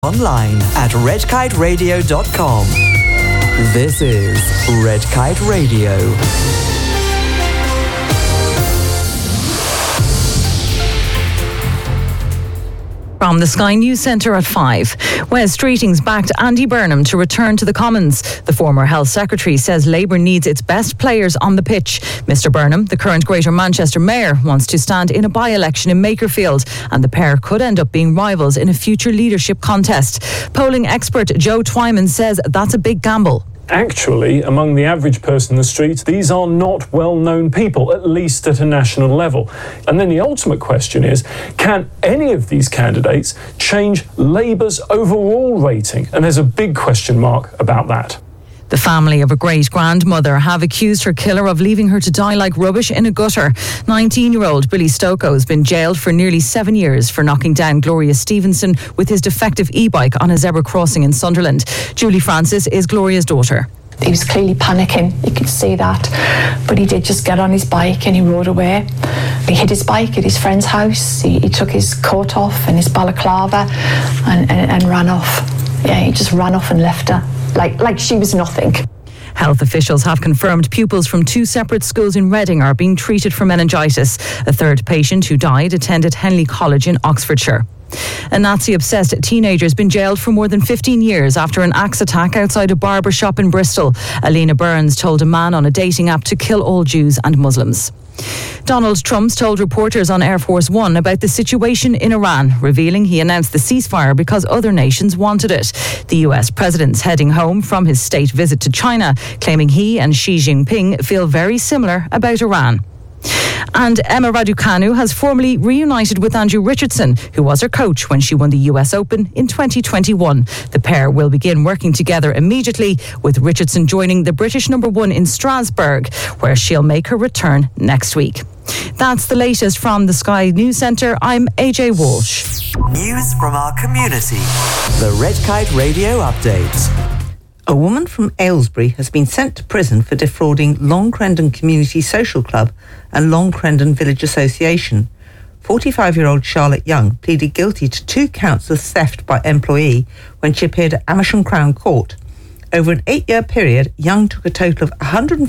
Online at redkiteradio.com. This is Red Kite Radio. From the Sky News Centre at 5. Wes Streeting's backed Andy Burnham to return to the Commons. The former Health Secretary says Labour needs its best players on the pitch. Mr Burnham, the current Greater Manchester Mayor, wants to stand in a by-election in Makerfield, and the pair could end up being rivals in a future leadership contest. Polling expert Joe Twyman says that's a big gamble. Actually, among the average person in the streets, these are not well-known people, at least at a national level. And then the ultimate question is, can any of these candidates change Labour's overall rating? And there's a big question mark about that. The family of a great-grandmother have accused her killer of leaving her to die like rubbish in a gutter. 19-year-old Billy Stokoe has been jailed for nearly 7 years for knocking down Gloria Stevenson with his defective e-bike on a zebra crossing in Sunderland. Julie Francis is Gloria's daughter. He was clearly panicking, you could see that. But he did just get on his bike and he rode away. He hid his bike at his friend's house. He took his coat off and his balaclava and ran off. Yeah, he just ran off and left her. Like she was nothing. Health officials have confirmed pupils from 2 separate schools in Reading are being treated for meningitis. A third patient who died attended Henley College in Oxfordshire. A Nazi-obsessed teenager has been jailed for more than 15 years after an axe attack outside a barber shop in Bristol. Alina Burns told a man on a dating app to kill all Jews and Muslims. Donald Trump's told reporters on Air Force One about the situation in Iran, revealing he announced the ceasefire because other nations wanted it. The US president's heading home from his state visit to China, claiming he and Xi Jinping feel very similar about Iran. And Emma Raducanu has formally reunited with Andrew Richardson, who was her coach when she won the US Open in 2021. The pair will begin working together immediately, with Richardson joining the British #1 in Strasbourg, where she'll make her return next week. That's the latest from the Sky News Centre. I'm AJ Walsh. News from our community. The Red Kite Radio Update. A woman from Aylesbury has been sent to prison for defrauding Long Crendon Community Social Club and Long Crendon Village Association. 45-year-old Charlotte Young pleaded guilty to 2 counts of theft by employee when she appeared at Amersham Crown Court. Over an 8-year period, Young took a total of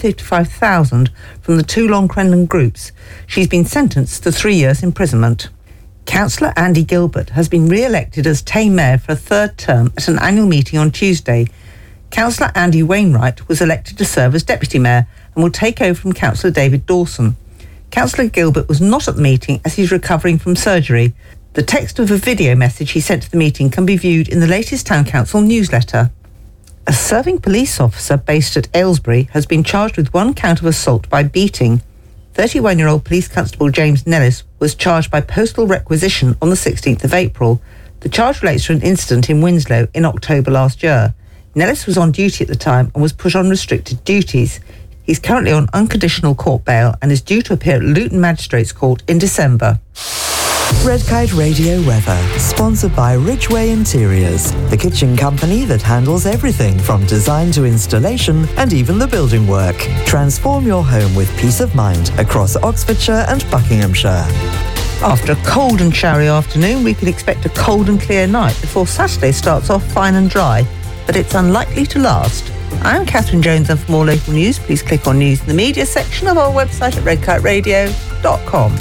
$155,000 from the 2 Long Crendon groups. She's been sentenced to 3 years imprisonment. Councillor Andy Gilbert has been re-elected as Tame Mayor for a 3rd term at an annual meeting on Tuesday. Councillor Andy Wainwright was elected to serve as Deputy Mayor and will take over from Councillor David Dawson. Councillor Gilbert was not at the meeting as he's recovering from surgery. The text of a video message he sent to the meeting can be viewed in the latest Town Council newsletter. A serving police officer based at Aylesbury has been charged with 1 count of assault by beating. 31-year-old Police Constable James Nellis was charged by postal requisition on the 16th of April. The charge relates to an incident in Winslow in October last year. Nellis was on duty at the time and was put on restricted duties. He's currently on unconditional court bail and is due to appear at Luton Magistrates Court in December. Red Kite Radio weather, sponsored by Ridgeway Interiors, the kitchen company that handles everything from design to installation and even the building work. Transform your home with peace of mind across Oxfordshire and Buckinghamshire. After a cold and showery afternoon, we can expect a cold and clear night before Saturday starts off fine and dry, but it's unlikely to last. I'm Catherine Jones, and for more local news, please click on News in the Media section of our website at redkiteradio.com.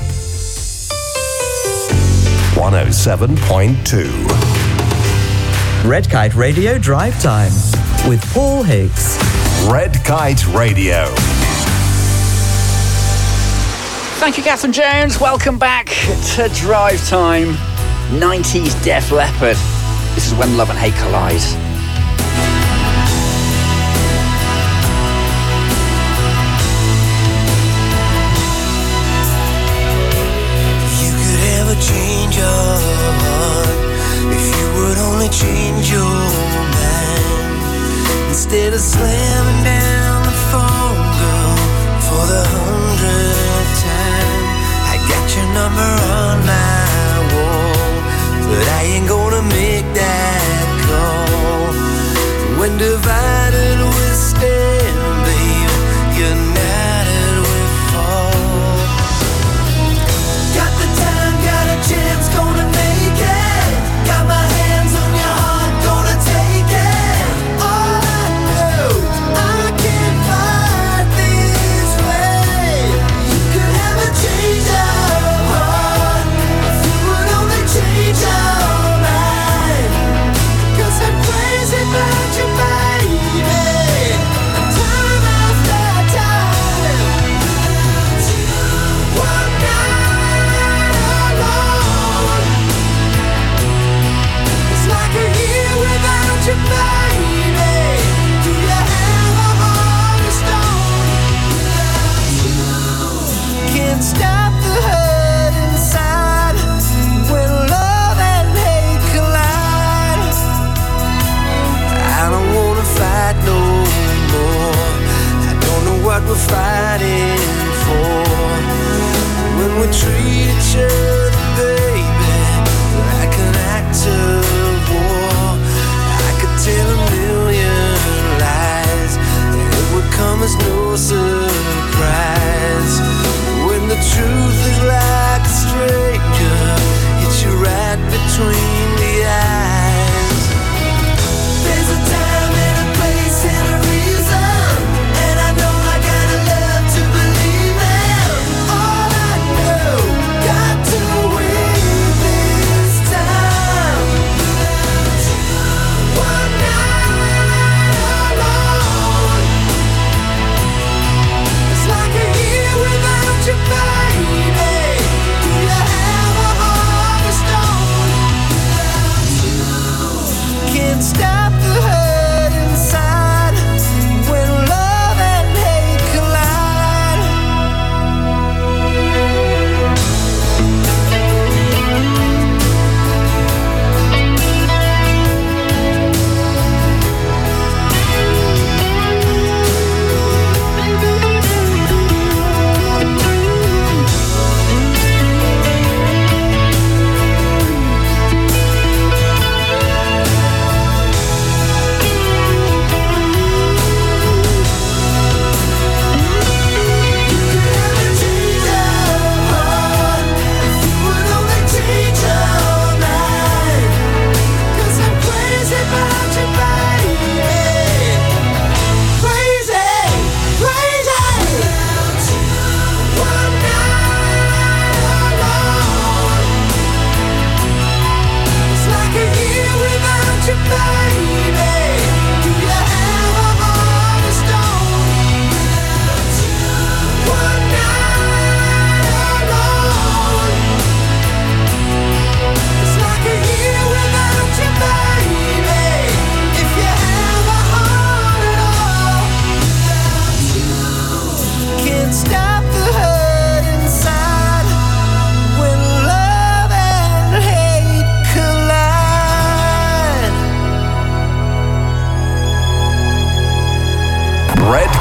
107.2 Red Kite Radio Drive Time with Paul Higgs. Red Kite Radio. Thank you, Catherine Jones. Welcome back to Drive Time. 90s Def Leppard. This is When Love and Hate Collide. Change your heart if you would only change your mind. Instead of slamming down the phone, girl, for the 100th time. I got your number on my wall, but I ain't gonna make that call. When divided we stand, baby, united we fall. Got the time, got a chance, gonna make it. Got my hands on your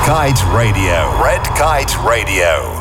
Kite Radio. Red Kite Radio.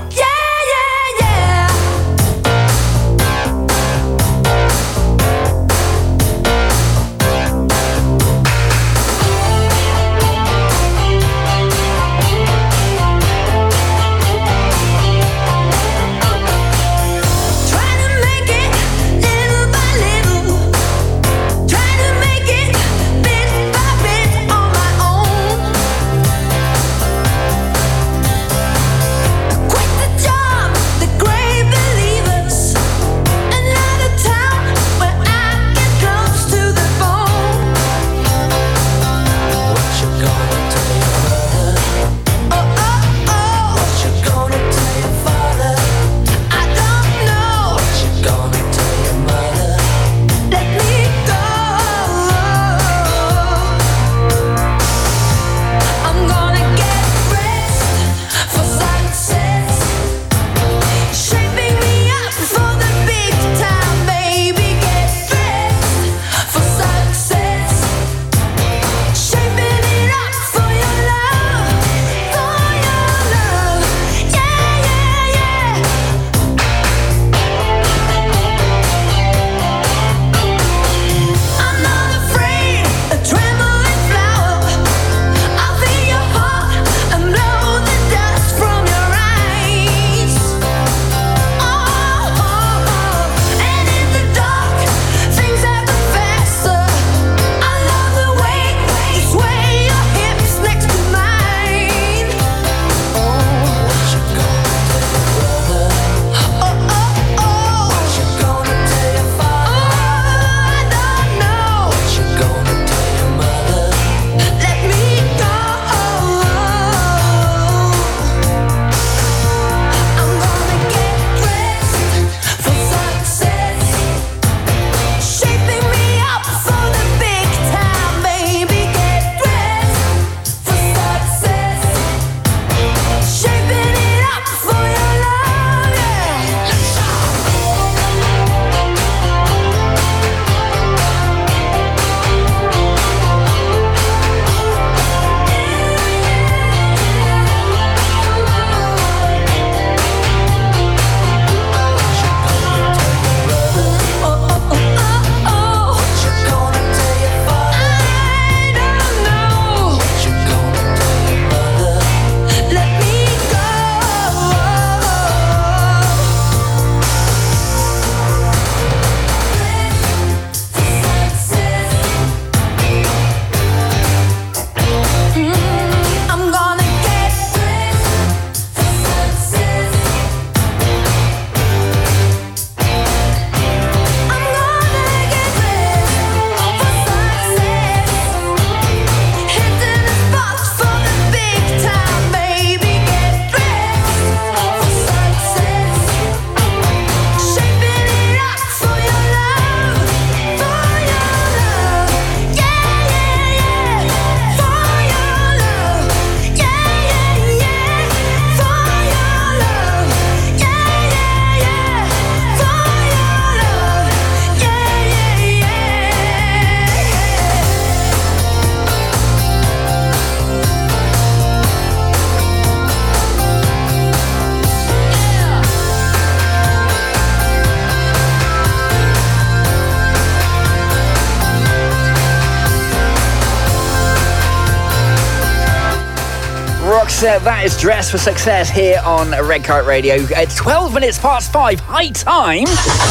That is Dress for Success here on Red Kite Radio. It's 12 minutes past 5. High time.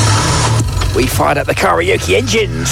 We fired up the karaoke engines.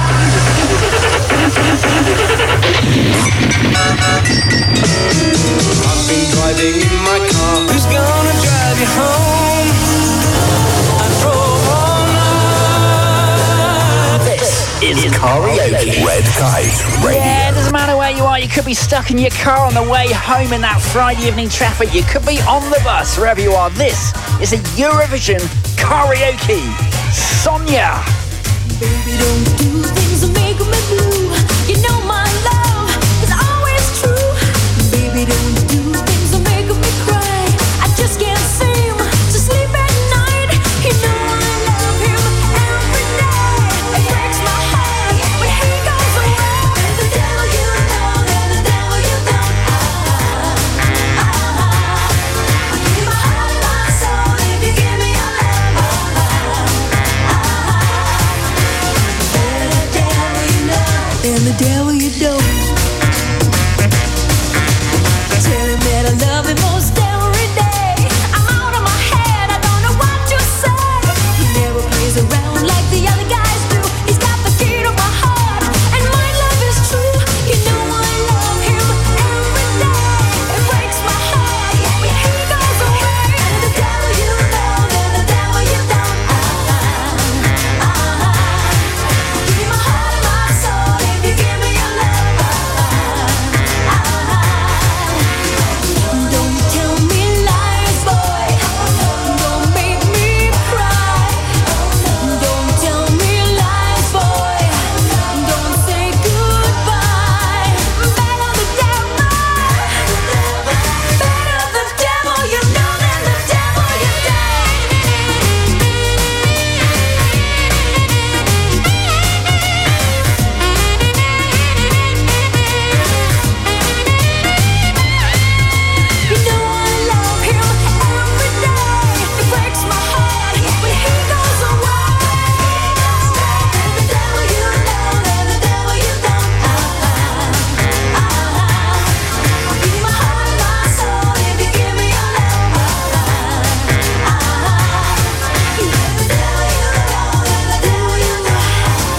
I've been driving in my car. Who's gonna drive you home? I drove all night. This is karaoke. Red Kite Radio. Yeah, it doesn't matter where you are. You could be stuck in your car on the way home in that Friday evening traffic. You could be on the bus, wherever you are. This is a Eurovision karaoke. Sonia. Baby, don't do things that make me blue. You know my love is always true. Baby, don't do things that make me cry. I just can't seem to sleep at night. You know I love him every day. It breaks my heart when he goes away. And the devil you know, and the devil you don't. and the devil you don't. Tell him that I love him most every day. I'm out of my head, I don't know what to say. He never plays around like the other guys do. He's got the key to my heart, and my love is true. You know I love him every day. It breaks my heart when he goes away. And the devil you love and the devil you don't. Give me my heart and my soul if you give me your love. Don't tell me lies, boy. Don't make me cry. Don't tell me lies, boy. Don't say goodbye. Better the devil. Better the devil you know than the devil you You know I love him every day. It breaks my heart when he goes away. The devil you love and the devil you don't. Give me my heart and my soul if you give me your love. The devil you love and the devil you don't.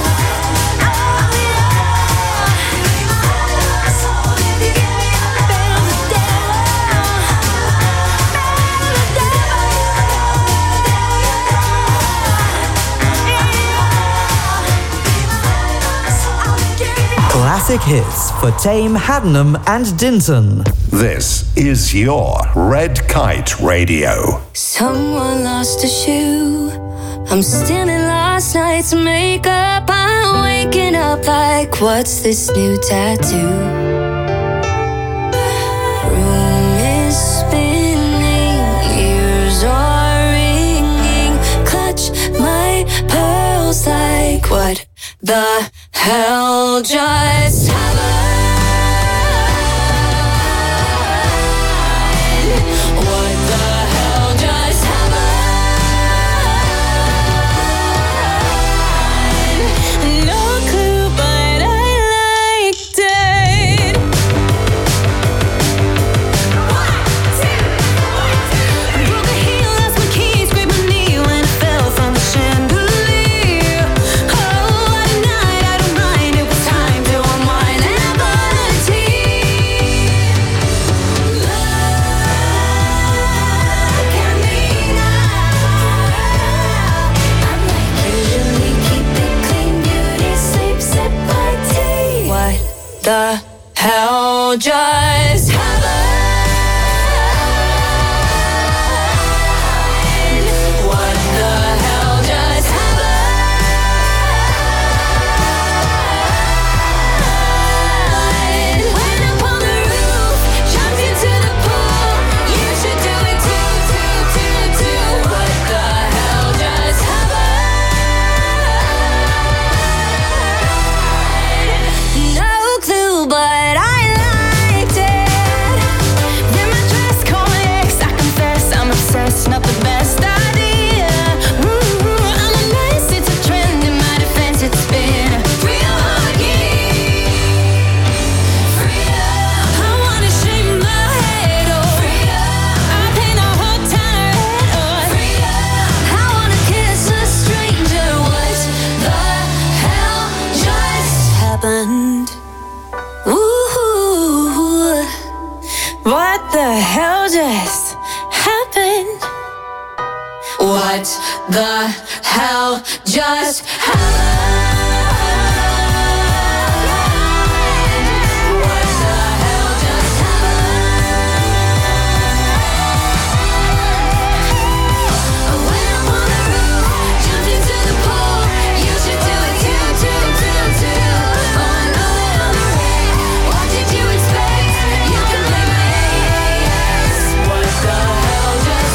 Give me my heart and my soul if you give me your love. Classic hits for Tame, Haddenham and Dinton. This is your Red Kite Radio. Someone lost a shoe. I'm stealing last night's makeup. I'm waking up like, what's this new tattoo? Room is spinning, ears are ringing. Clutch my pearls like, what the hell just happened? What the hell just happened? No clue, but I liked it. 1, 2, 1, 2. Broke a heel, lost my keys, scraped my knee when I fell from the chandelier. Oh, what a night, I don't mind. It was time to unwind and burn a tea. Look at me now. I'm like, usually keep it clean, beauty sleep, sip my tea. What the hell just happened? What the hell just happened? Went up on the roof, jumped into the pool. You should do it too, too, too, too. What the hell just happened? No clue, but I liked it. Then my dress comics, I confess I'm obsessed, not the best idea. I'm a mess, it's a trend in my defense. It's been real huggy. I wanna shave my head off. I paint a whole town red. I wanna kiss a stranger. What the hell just happened? Ooh, what the hell just happened? What the hell just happened? What the hell just happened? I went up on the roof, jumped into the pool. You should do it too, too, too, too. Oh, I know that I'm the right. What did you expect? You can play my ass. What the hell just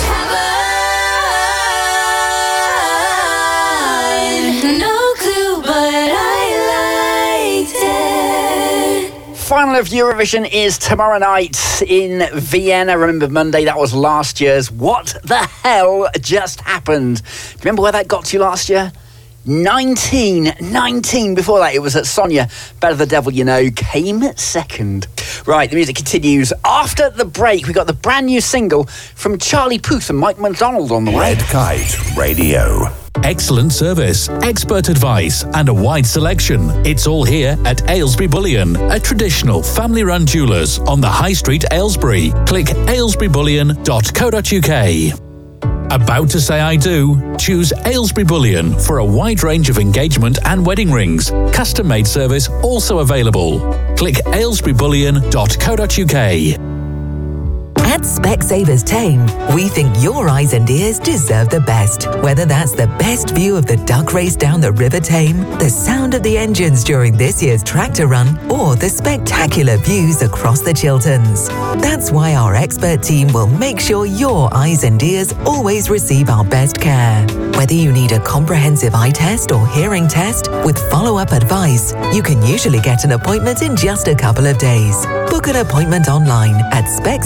happened? No clue, but I liked it. Final of Eurovision is tomorrow night in Vienna. Remember Monday, that was last year's What the Hell Just Happened. Do you remember where that got to last year? 19. Before that, it was Sonia, Better the Devil You Know, came second. Right, the music continues. After the break, we got the brand new single from Charlie Puth and Mike McDonald on the way. Red Kite Radio. Excellent service, expert advice, and a wide selection. It's all here at Aylesbury Bullion, a traditional family-run jewellers on the High Street, Aylesbury. Click aylesburybullion.co.uk. About to say I do? Choose Aylesbury Bullion for a wide range of engagement and wedding rings. Custom-made service also available. Click aylesburybullion.co.uk. At Specsavers Tame, we think your eyes and ears deserve the best. Whether that's the best view of the duck race down the River Tame, the sound of the engines during this year's tractor run, or the spectacular views across the Chilterns. That's why our expert team will make sure your eyes and ears always receive our best care. Whether you need a comprehensive eye test or hearing test with follow-up advice, you can usually get an appointment in just a couple of days. Book an appointment online at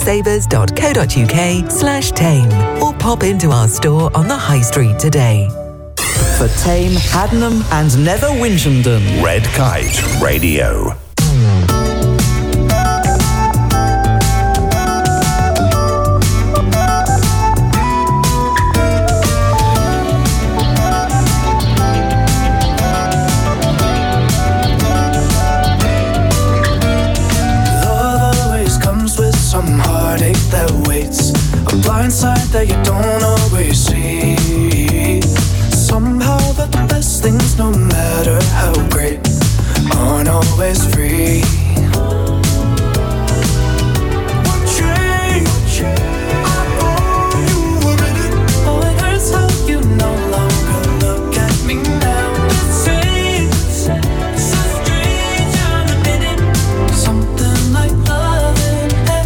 specsavers.co.uk/tame or pop into our store on the High Street today. For Tame, Haddenham and Nether Winchendon. Red Kite Radio. That waits, a blind side that you don't always see. Somehow the best things, no matter how great, aren't always free. What change? I know you were in it. Oh, it hurts how you no longer look at me now. It seems so strange, I'll admit it. Something like loving at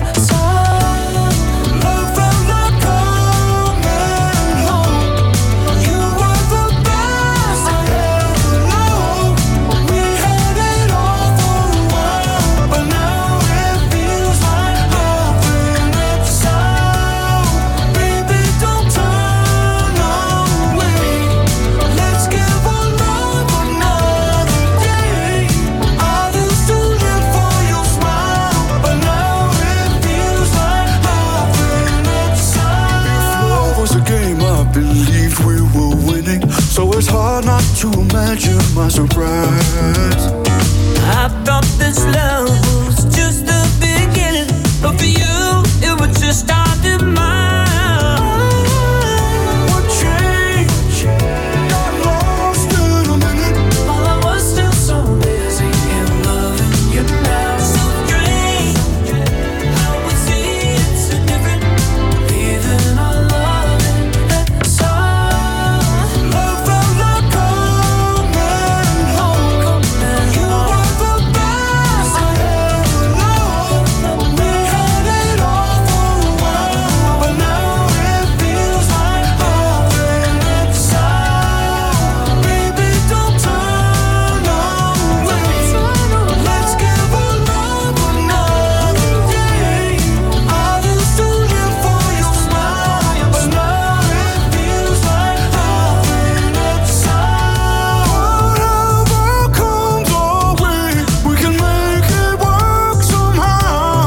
so it's hard not to imagine my surprise. I thought this love was just the beginning, but for you, it was just our demise. What changed? Got lost in a minute. While I was still so busy in loving you now. So strange, how we see it so different. Leaving our love in that song. Love felt like coming home. You were the best I ever known. We had it all for a while, but now it feels like nothing inside. Baby, don't turn away. Let's give our love another day. I used to live for your smile, but now it feels like nothing inside. Whatever comes our way, we can make it work somehow.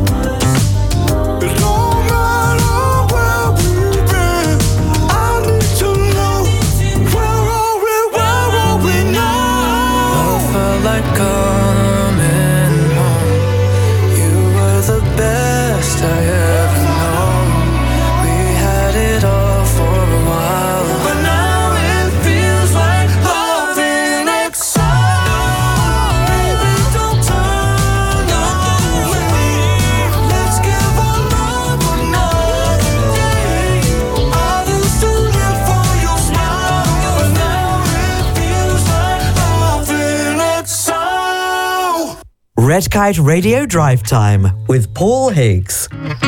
It don't matter where we've been. I need to know, where are we now? Love felt like coming home. You were the best I ever known. We had it all for a while, but now it feels like loving exile. Baby, don't turn away. Let's give our love another day. I used to live for your smile, but now it feels like loving exile. Red Kite Radio Drive Time with Paul Higgs.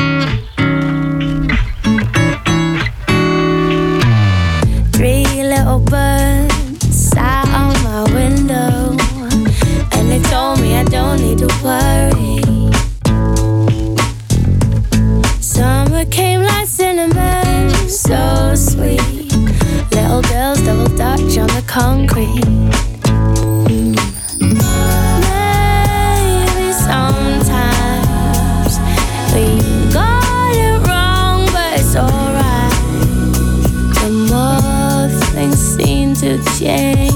3 little birds sat on my window, and they told me I don't need to worry. Summer came like cinnamon, so sweet. Little girls double dutch on the concrete. change.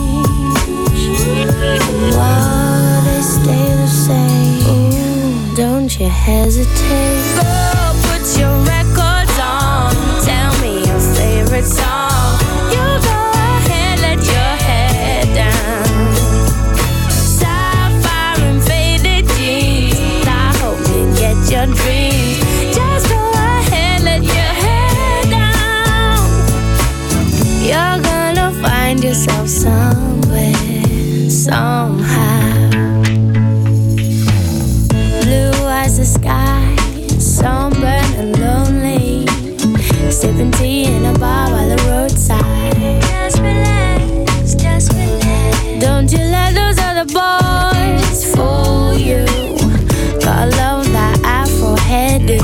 While they stay the same. Ooh, don't you hesitate. Go put your records on. Tell me your favorite song. You go ahead, let your head down. Sapphire and faded jeans. I hope you get your dreams. Just go ahead, let your head down. You're gonna find yourself somewhere, somehow. Blue as the sky, sunburned and lonely, sipping tea in a bar by the roadside. Just relax, just relax. Don't you let those other boys fool you. Got love that Afro hairdo.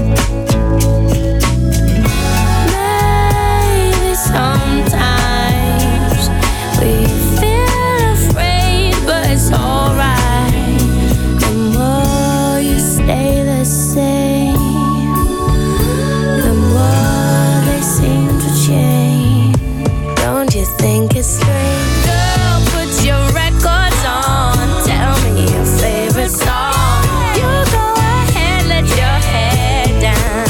Maybe sometimes we feel afraid, but it's alright. The more you stay the same, the more they seem to change. Don't you think it's strange? Girl, put your records on. Tell me your favorite song. You go ahead, let your head down.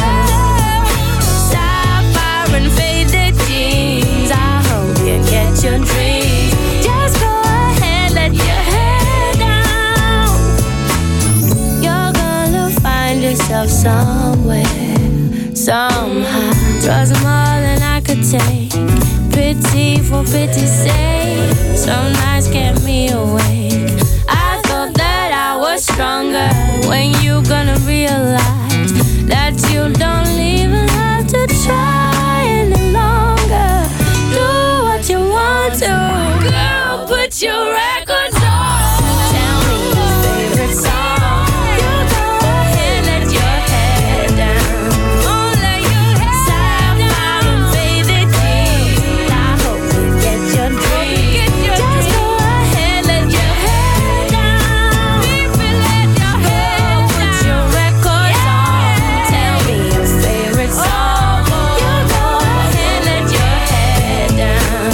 Sapphire and faded jeans. I hope you get your dreams. Just go ahead, let your head down. You're gonna find yourself somewhere, somehow. Twas more than I could take. Pity for pity's sake. Some nights kept me awake. I thought that I was stronger. When you gonna realize that you don't even have to try any longer? Do what you want to. Girl, put your records on. Tell me your favorite song. You go ahead, let your head down. Oh, let your head Sapphire and faded jeans. I hope you get your dreams. Just go ahead, let your head down. Girl, put your records on. Tell me your favorite song. You go ahead, let your head down.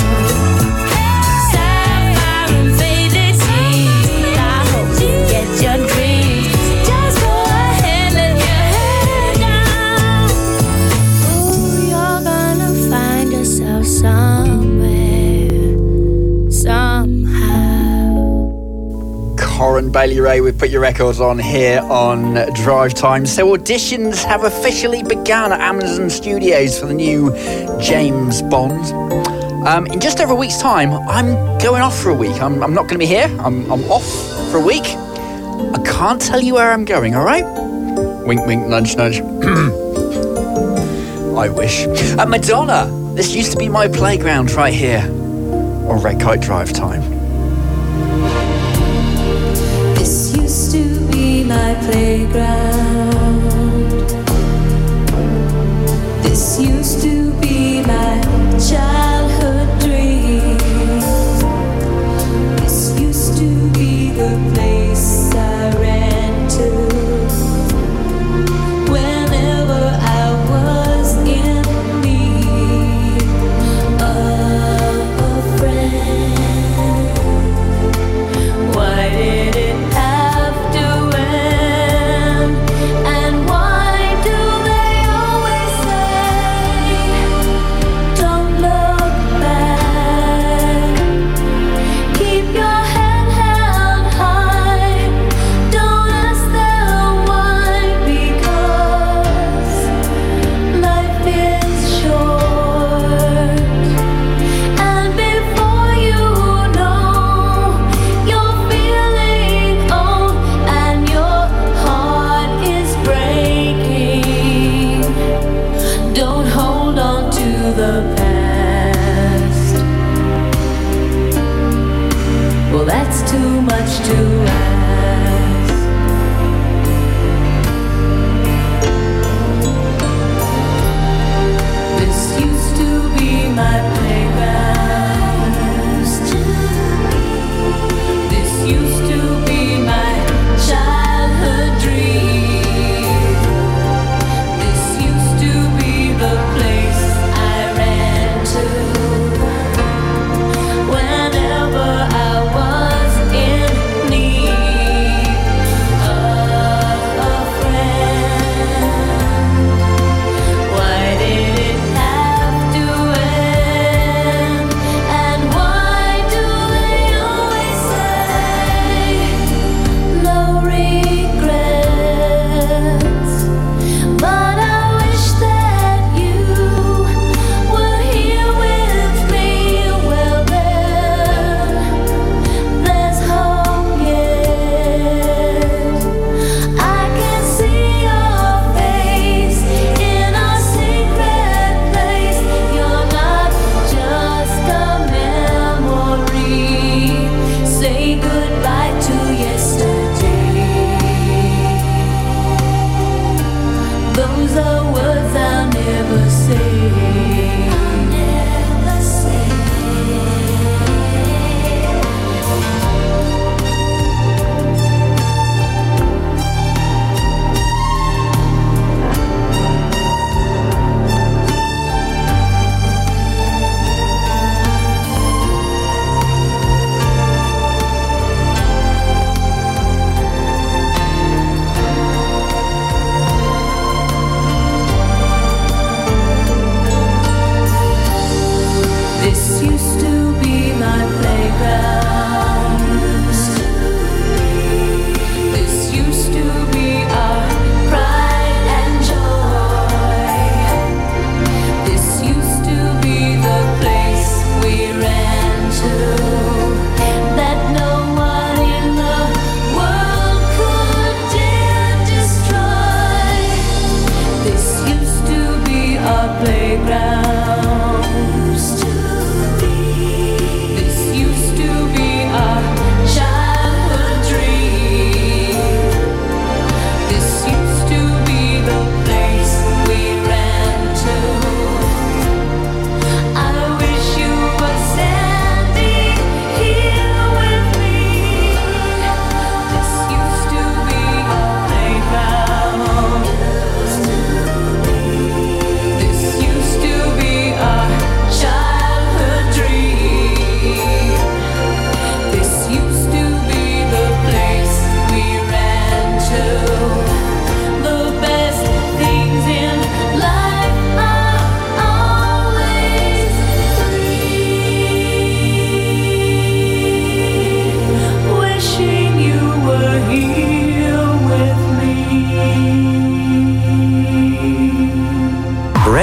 Sapphire and faded jeans. I hope you get your dreams. Just go ahead, let your head down. Ooh, you're gonna find yourself somewhere, somehow. Corin Bailey Ray with Put Your Records On here on Drive Time. So auditions have officially begun at Amazon Studios for the new James Bond. In just over a week's time, I'm going off for a week. I'm not going to be here. I'm off for a week. I can't tell you where I'm going, all right? Wink, wink, nudge, nudge. I wish. Madonna, this used to be my playground right here on Red Kite Drive Time. This used to be my playground. This used to be my childhood dream. This used to be the place I ran to whenever I was in need of a friend. Why did it have to end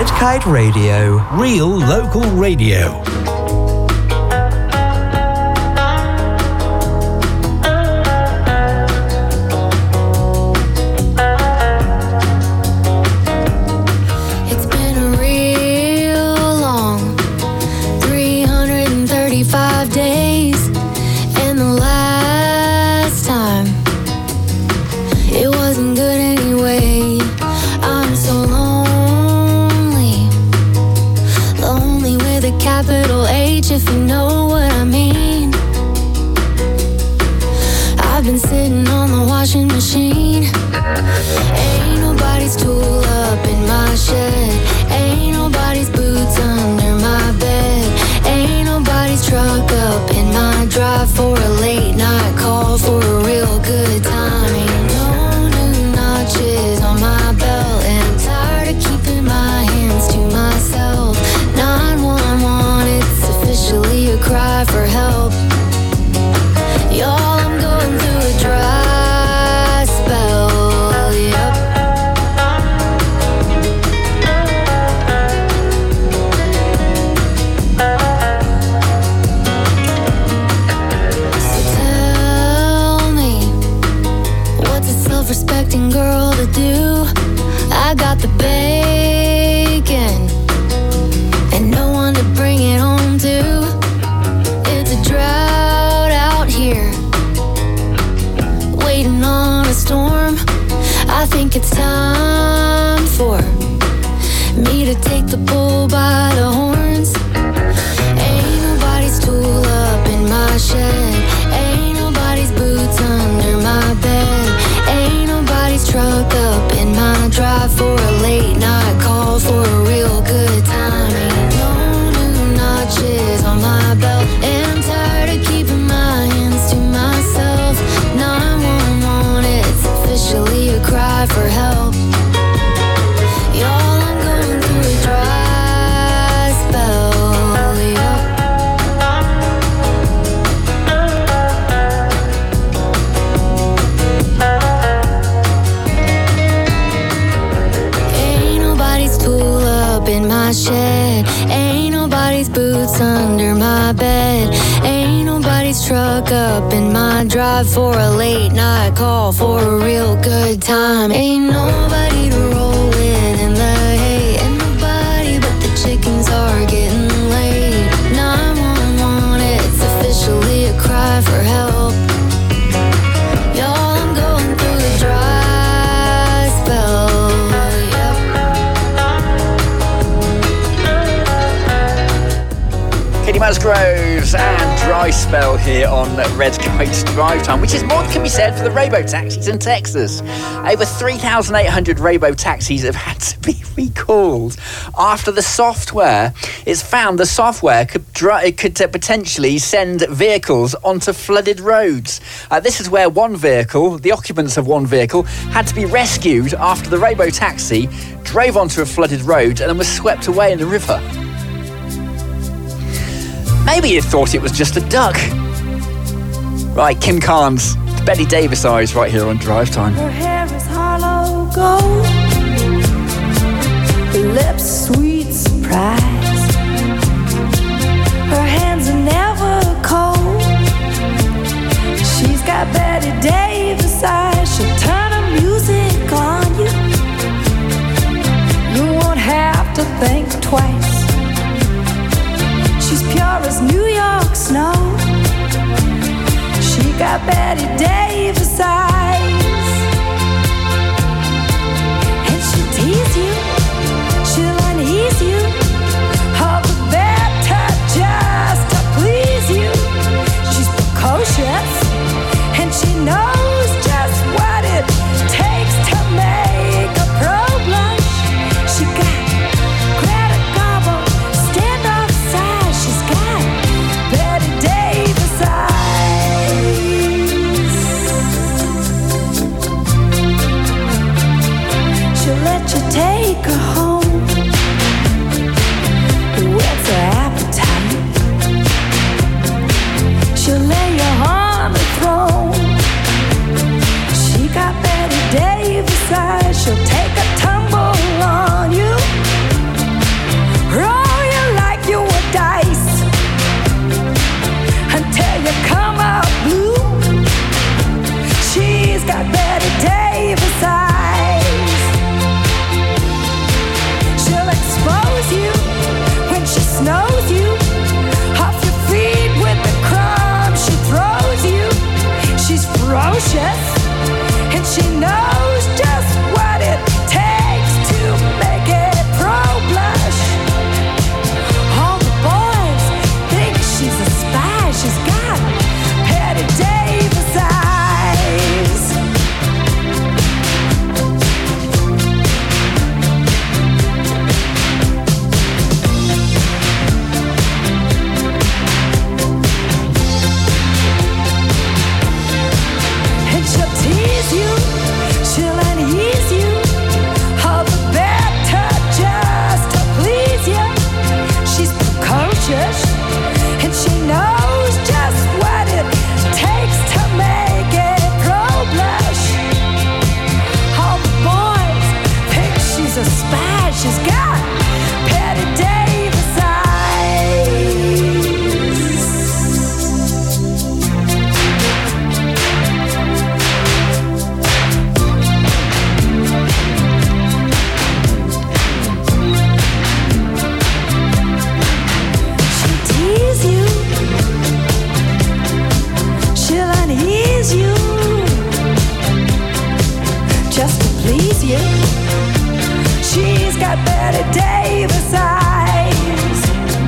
Red Kite Radio. Real local radio. It's been a real long 335 days, and the last time it wasn't good anyway. I'm so lonely, lonely with a capital H, if you know what I mean. I've been sitting on the washing machine. Ain't nobody's tool up in my shed. Ain't nobody's boots under my bed. Ain't nobody's truck up in my drive for a late night call for a real good time. Ain't no new notches on my belt, and I'm tired of keeping my hands to myself. 911, it's officially a cry for help. Y'all, I'm going through a dry spell, yep. So tell me, what's a self-respecting girl to do? I got the bacon and no one to bring it home to. It's a drought out here, waiting on a storm. I think it's time for me to take the bull by the horns. Ain't nobody's tool up in my shed. Ain't nobody's boots under my bed. Ain't nobody's truck up in my drive for a late night call for a real good time. Ain't no new notches on my belt, and I'm tired of keeping my hands to myself. 911, it's officially a cry for help. Y'all, I'm going through a dry spell, yep. Ain't nobody's tool up in my shed. Ain't nobody's boots under my bed. Ain't nobody's truck up in my drive for a late night call for a real good time. Ain't nobody to roll with in the hay. Ain't nobody but the chickens are getting laid. 911, it's officially a cry for help. Y'all, I'm going through a dry spell, yep. Katie Musgroves and Dry Spell here on Red Kite Drive Time, which is more than can be said for the Raybo taxis in Texas. Over 3,800 Raybo taxis have had to be recalled after the software. It's found the software could potentially send vehicles onto flooded roads. This is where one vehicle, the occupants of one vehicle, had to be rescued after the Raybo taxi drove onto a flooded road and then was swept away in the river. Maybe you thought it was just a duck. Right, Kim Carnes, Betty Davis eyes right here on Drive Time. Her hair is hollow gold, her lips sweet surprise. Her hands are never cold. She's got Betty Davis eyes. She'll turn her music on you. You won't have to think twice. She's pure as New York snow. She got Betty Davis eyes. And she'll tease you, she'll unease you, all the better just to please you. She's precocious, and she knows just what it takes to make a pro blush. She got Greta Garbo, standoff size. She's got Betty Davis eyes. She'll let you take her home. What's her appetite? She'll lay you on the throne. She got Betty Davis eyes. She'll take a tumble on you. just to please you. She's got Betty Davis eyes.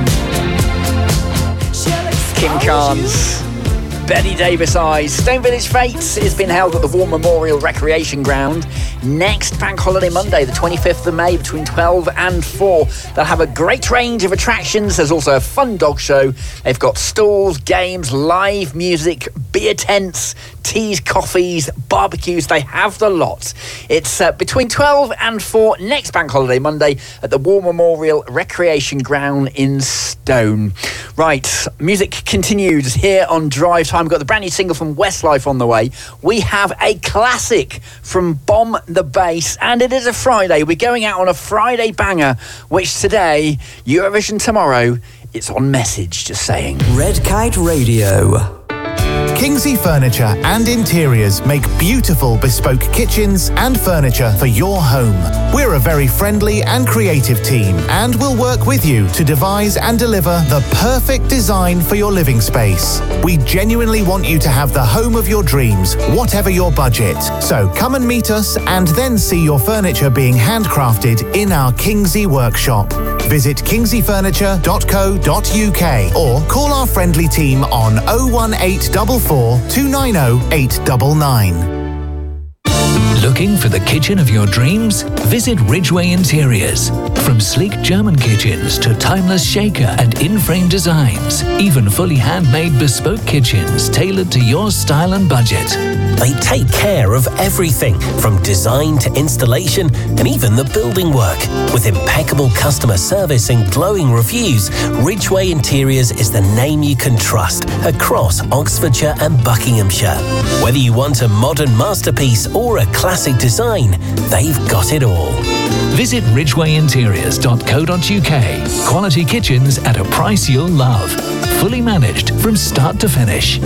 Kim Carnes, Betty Davis Eyes. Stone Village Fates has been held at the War Memorial Recreation Ground next Bank Holiday Monday, the 25th of May, between 12 and 4. They'll have a great range of attractions. There's also a fun dog show. They've got stalls, games, live music, beer tents, teas, coffees, barbecues. They have the lot. It's between 12 and 4 next Bank Holiday Monday at the War Memorial Recreation Ground in Stone. Right, music continues here on Drive Time. We've got the brand new single from Westlife on the way. We have a classic from Bomb the Bass, and it is a Friday. We're going out on a Friday banger, which today, Eurovision tomorrow, it's on Message, just saying. Red Kite Radio. Kingsley Furniture and Interiors make beautiful bespoke kitchens and furniture for your home. We're a very friendly and creative team, and we'll work with you to devise and deliver the perfect design for your living space. We genuinely want you to have the home of your dreams, whatever your budget. So come and meet us and then see your furniture being handcrafted in our Kingsley workshop. Visit kingsleyfurniture.co.uk or call our friendly team on 01844 290 899. Looking for the kitchen of your dreams? Visit Ridgeway Interiors. From sleek German kitchens to timeless shaker and in-frame designs, even fully handmade bespoke kitchens tailored to your style and budget. They take care of everything from design to installation and even the building work. With impeccable customer service and glowing reviews, Ridgeway Interiors is the name you can trust across Oxfordshire and Buckinghamshire. Whether you want a modern masterpiece or a classic design, they've got it all. Visit ridgwayinteriors.co.uk. Quality kitchens at a price you'll love. Fully managed from start to finish.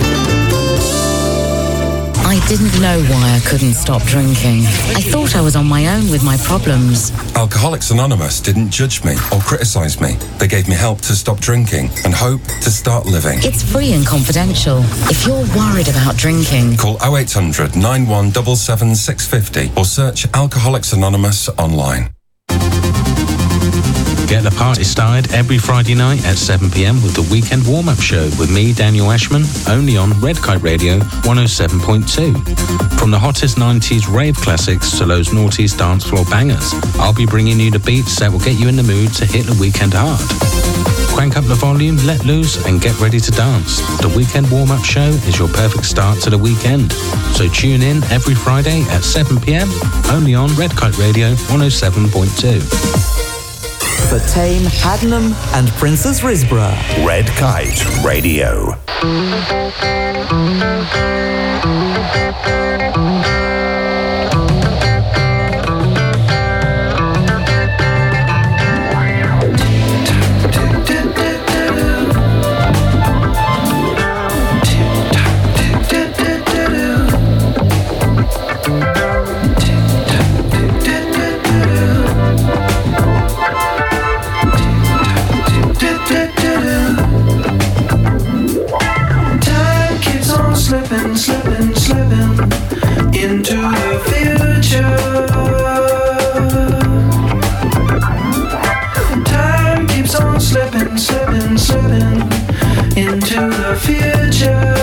I didn't know why I couldn't stop drinking. I thought I was on my own with my problems. Alcoholics Anonymous didn't judge me or criticise me. They gave me help to stop drinking and hope to start living. It's free and confidential. If you're worried about drinking, call 0800 9177 650 or search Alcoholics Anonymous online. Get the party started every Friday night at 7 p.m. with the Weekend Warm-Up Show with me, Daniel Ashman, only on Red Kite Radio 107.2. From the hottest 90s rave classics to those noughties dance floor bangers, I'll be bringing you the beats that will get you in the mood to hit the weekend hard. Crank up the volume, let loose, and get ready to dance. The Weekend Warm-Up Show is your perfect start to the weekend. So tune in every Friday at 7 p.m. only on Red Kite Radio 107.2. For Tame, Haddenham and Princess Risborough. Red Kite Radio. Slipping into the future. Time keeps on slipping into the future.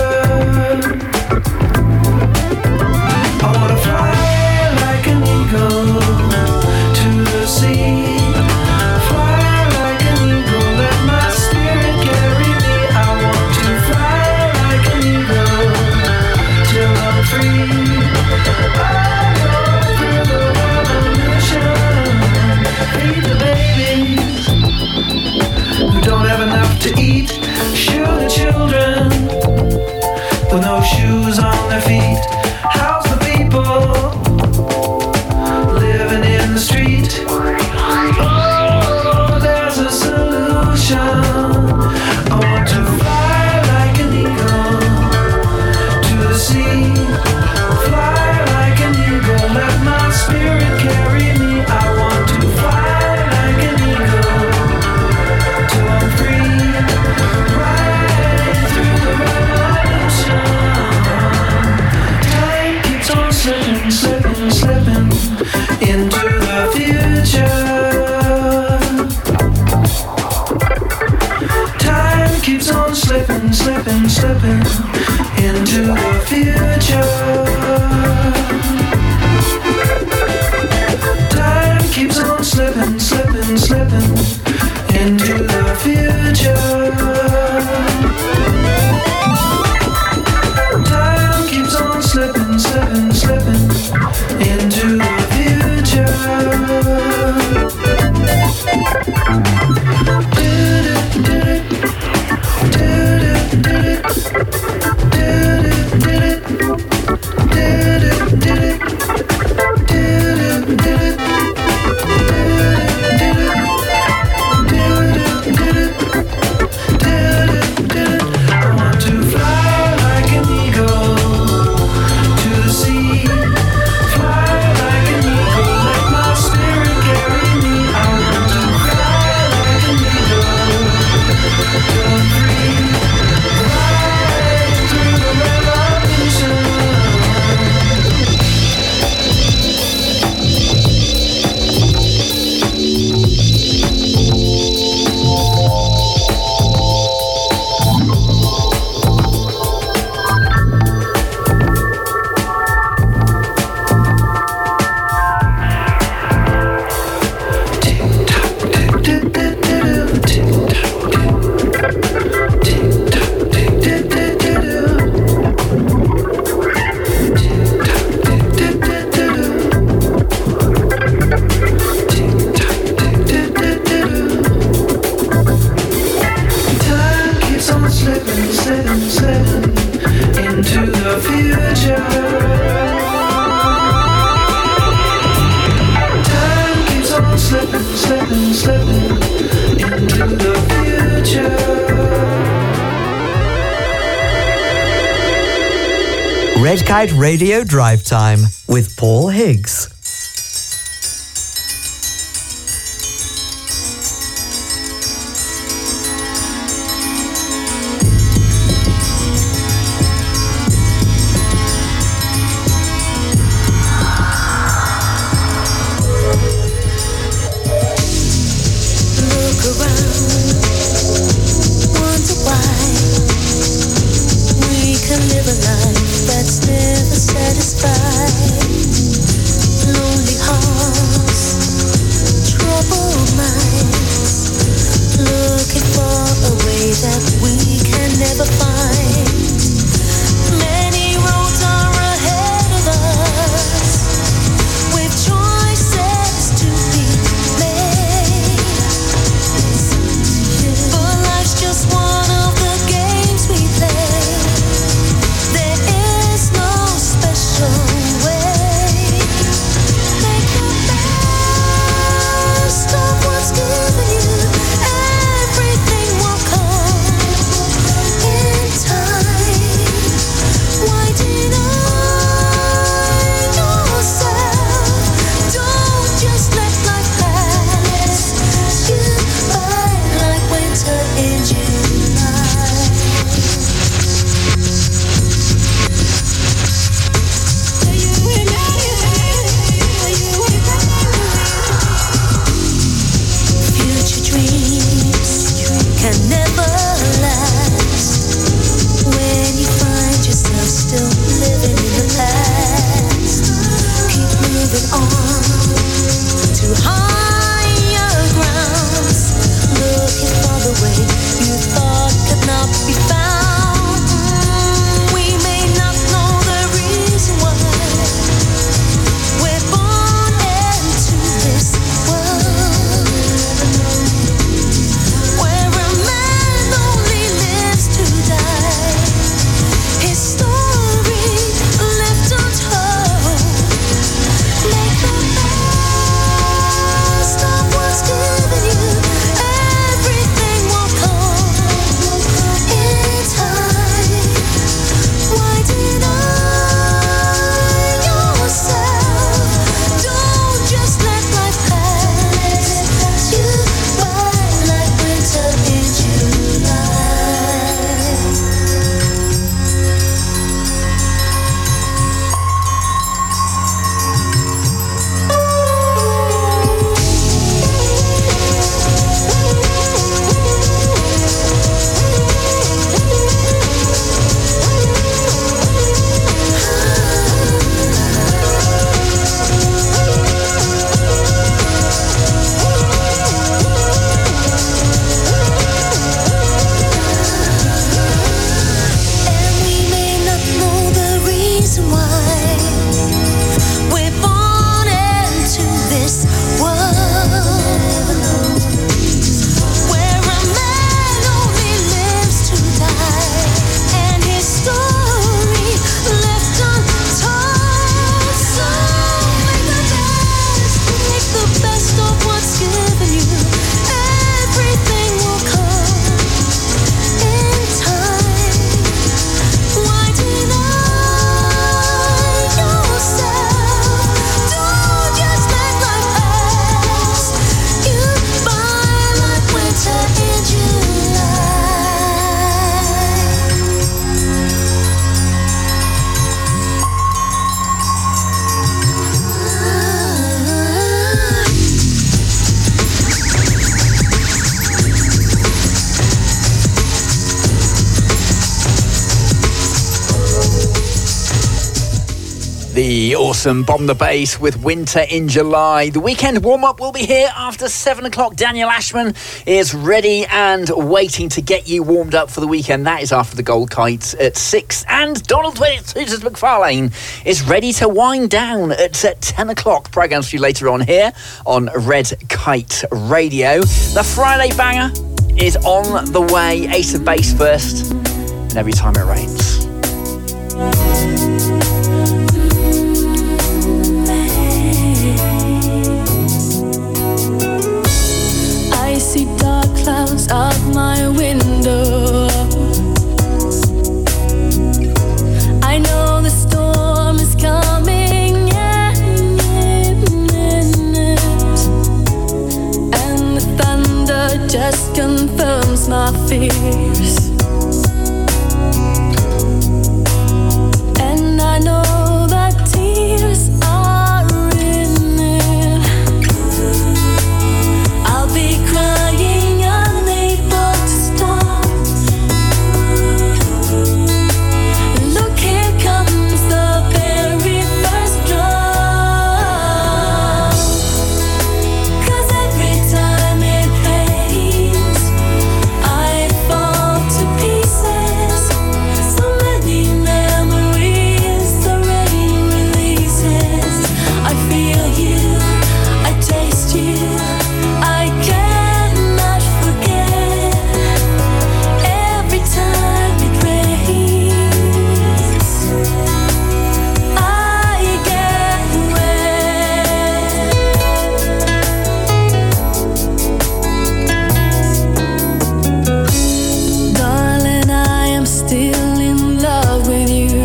I wanna fly like an eagle to the sea. Fly like an eagle, let my spirit carry me. I want to fly like an eagle till I'm free. I go through into the future. Time keeps on slipping, slipping, slipping into the future. Time keeps on slipping, slipping, slipping into the future. Time keeps on slipping, slipping, slipping into the future. Red Kite Radio Drive Time with Paul Higgs. Live a life that's never satisfied. The awesome Bomb the Bass with Winter in July. The weekend warm-up will be here after 7 o'clock. Daniel Ashman is ready and waiting to get you warmed up for the weekend. That is after the Gold Kite at 6. And Donald Suitors McFarlane is ready to wind down at 10 o'clock. Programmes for you later on here on Red Kite Radio. The Friday banger is on the way. Ace of Base first. And Every Time It Rains. I see dark clouds out my window. I know the storm is coming and the thunder just confirms my fears. And I know that tears are in it. I'll be crying, unable to stop. Look, here comes the very first drop. 'Cause every time it rains, I fall to pieces. So many memories the rain releases. I feel you, I taste you, I cannot forget. Every time it rains, I get wet. Darling, I am still in love with you.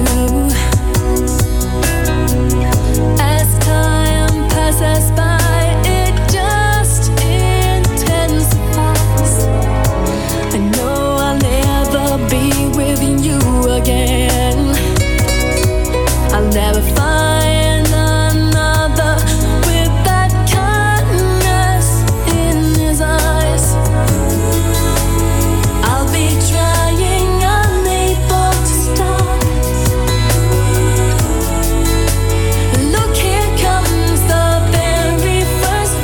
As time passes by, it just intensifies. I know I'll never be with you again. I'll never find another with that kindness in his eyes. I'll be trying, unable to stop. Look, here comes the very first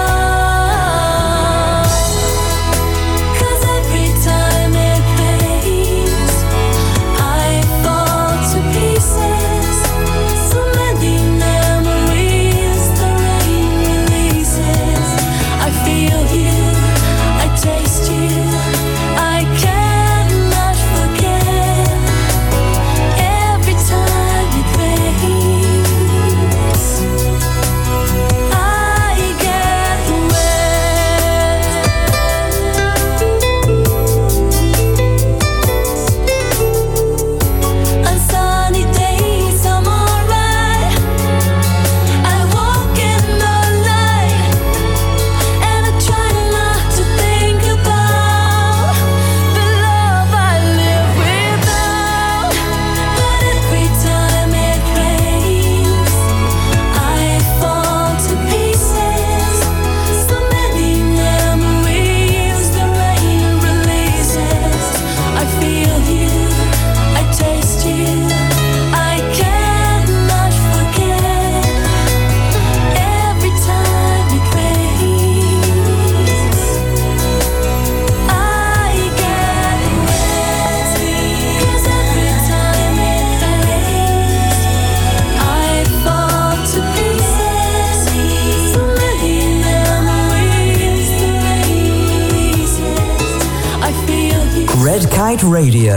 drop. 'Cause every time it rains, I fall to pieces. So many memories the rain releases. I feel you, I taste you, I cannot forget. Every time it rains, I get wet. On sunny days I'm alright. I walk in the light and I try not to think about the love I live without. But every time it rains, I fall to pieces. So many memories the rain releases. I feel you, I taste you, I cannot forget. Every time it rains, I get wet. 'Cause every time it rains, I fall to pieces. So many memories the rain releases. I feel you. Red Kite Radio.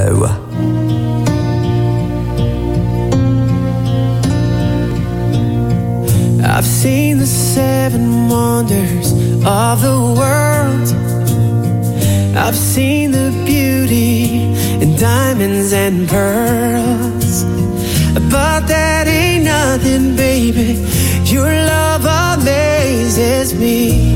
I've seen the 7 wonders of the world. I've seen the beauty in diamonds and pearls. But that ain't nothing, baby. Your love amazes me.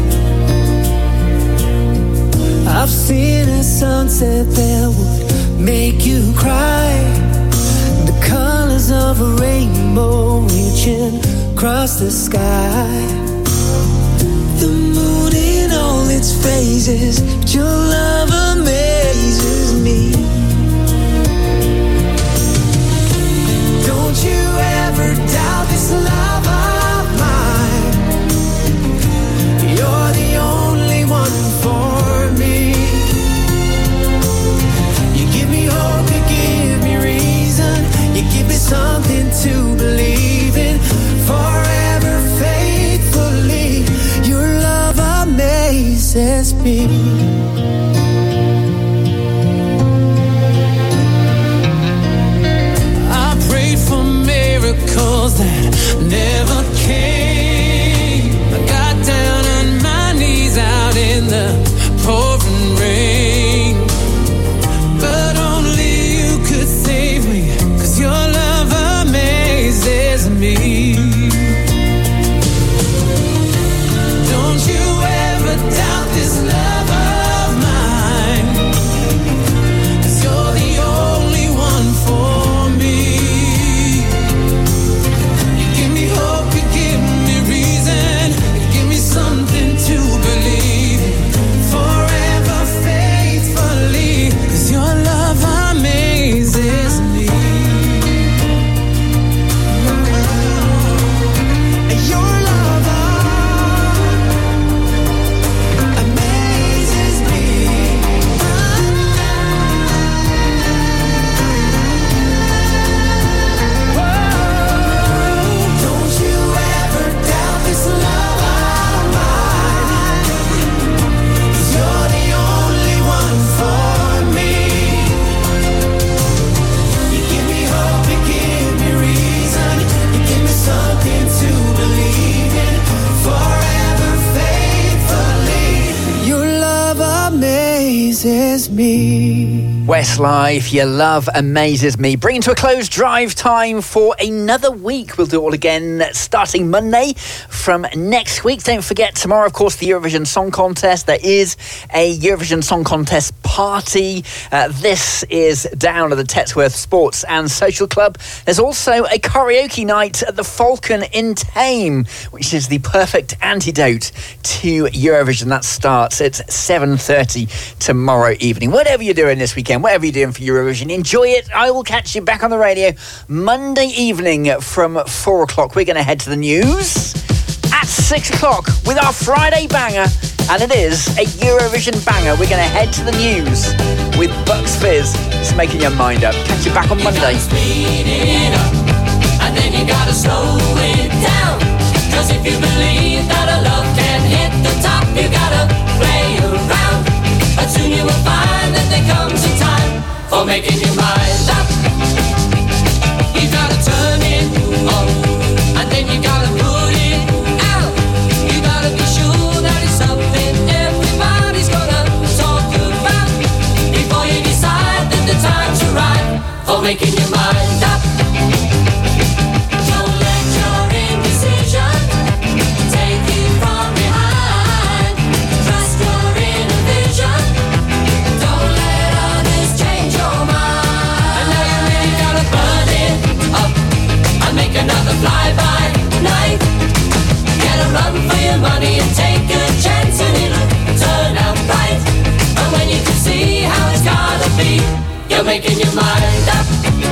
I've seen a sunset that would make you cry. The colors of a rainbow reaching across the sky. The moon in all its phases, but your love amazes me. Don't you ever amazes me. I prayed for miracles that never came. I got down on my knees out in the pouring rain, but only you could save me, 'cause your love amazes me. Don't you ever doubt this love of mine, 'cause you're the only one for me. You give me hope, you give me reason, you give me something to believe in, forever faithfully, 'cause your love amazes me. Your love amazes me. Don't you ever doubt this love of mine, 'cause you're the only one for me. You give me hope, you give me reason, you give me something to believe in, forever faithfully. Your love amazes me. Westlife, Your Love Amazes Me. Bringing to a close drive time for another week. We'll do it all again starting Monday from next week. Don't forget, tomorrow, of course, the Eurovision Song Contest. There is a Eurovision Song Contest party. This is down at the Tetsworth Sports and Social Club. There's also a karaoke night at the Falcon in Tame, which is the perfect antidote to Eurovision. That starts at 7:30 tomorrow evening. Whatever you're doing this weekend, whatever you're doing for Eurovision, enjoy it. I will catch you back on the radio Monday evening from 4 o'clock. We're going to head to the news at 6 o'clock with our Friday banger, and it is a Eurovision banger. We're going to head to the news with Bucks Fizz. It's making your mind up. Catch you back on Monday. Speed it up, and then you gotta slow it down. 'Cause if you believe that a love can hit the top, you gotta play around. But soon you will find that there comes a time for making your mind up. You gotta turn it on, and then you gotta put it out. You gotta be sure that it's something everybody's gonna talk about before you decide that the time's right for making your mind up. Don't let your indecision take you from behind. Trust your inner vision. Don't let others change your mind. And now you really gotta burn it up and make another fly-by night. Get a run for your money and take a chance, and it'll turn out right. And when you can see how it's gotta be, you're making your mind up.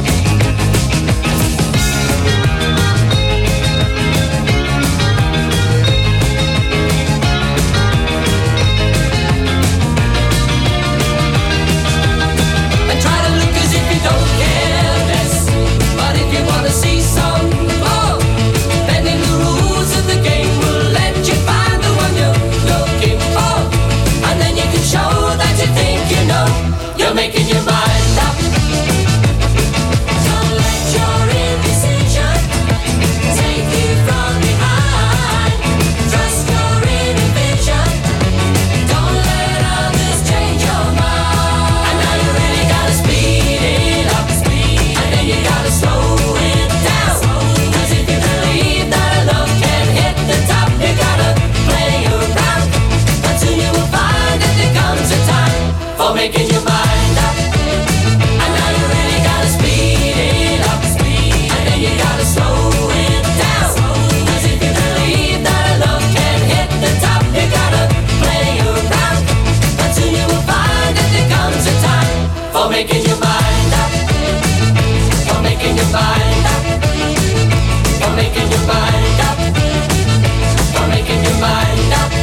And try to look as if you don't care less. But if you wanna see some more, bending the rules of the game will let you find the one you're looking for. And then you can show that you think you know. You're making your mind up. Don't let your indecision take you from behind. Trust your inner vision. Don't let others change your mind. And now you really gotta speed it up, and then you gotta slow it down. 'Cause if you believe that a love can hit the top, you gotta play around. But soon you will find that there comes a time for making your mind up. And now you really gotta speed it up, and then you gotta slow it down. 'Cause if you believe that a love can hit the top, you gotta play around. But soon you will find that there comes a time for making your mind up. For making your mind up. For making your mind up. For making your mind up.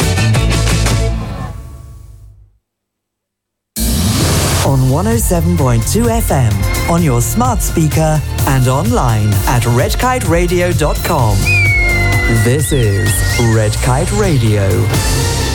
On 107.2 FM, on your smart speaker and online at redkiteradio.com. This is Red Kite Radio.